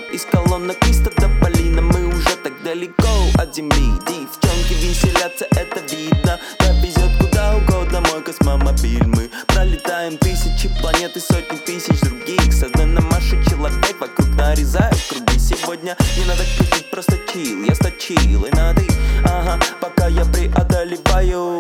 Из колонок листов до полина, мы уже так далеко от земли. Девчонки веселятся, это видно. Довезет куда угодно мой космомобиль. Мы пролетаем тысячи планет и сотни тысяч других. С одной на Марсе человек вокруг нарезает круги. Сегодня не надо крутить, просто чил. Я сточил и надо, ага, пока я преодолеваю